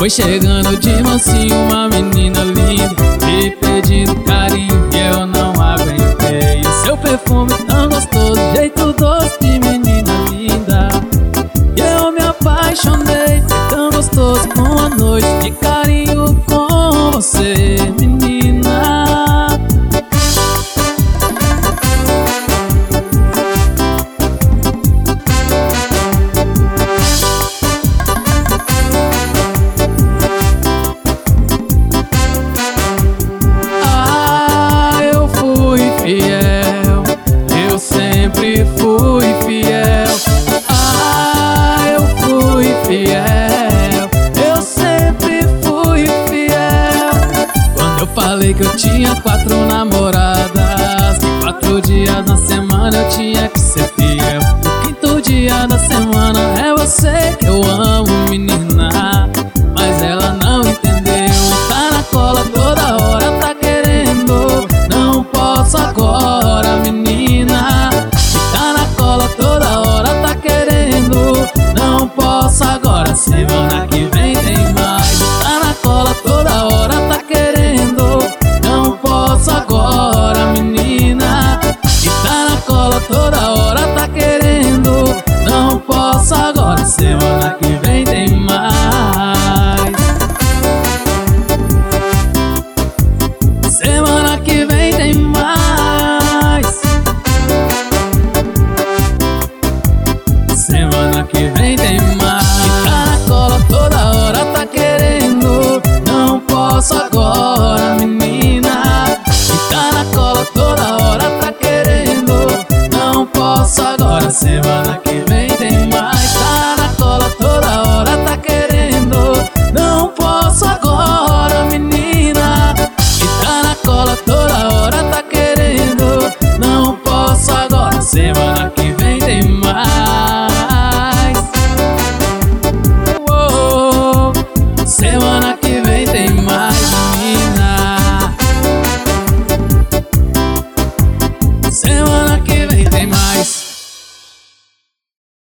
Foi chegando de mansinho uma menina linda, me pedindo carinho e eu não aguentei. O seu perfume tão gostoso, jeito doce de menina linda, e eu me apaixonei. Tão gostoso uma noite de carinho com você, menina. Fiel, eu sempre fui fiel. Eu fui fiel, eu sempre fui fiel. Quando eu falei que eu tinha 4 namoradas, que 4 dias na semana eu tinha que ser fiel. No 5º dia da semana é você que eu amo, menina. Mas ela não entendeu e tá na cola toda hora, tá querendo. Não posso agora, menina. E tá na cola toda hora, tá querendo. Não posso agora, semana que vem tem mais. Tá na cola toda hora, tá querendo. Não posso agora, menina. E tá na cola toda hora, tá querendo. Não posso agora, semana que vem tem mais. Semana que vem tem mais. Semana que vem tem mais. E tá na cola toda hora, tá querendo. Não posso agora, menina. E tá na cola toda hora, tá querendo. Não posso agora,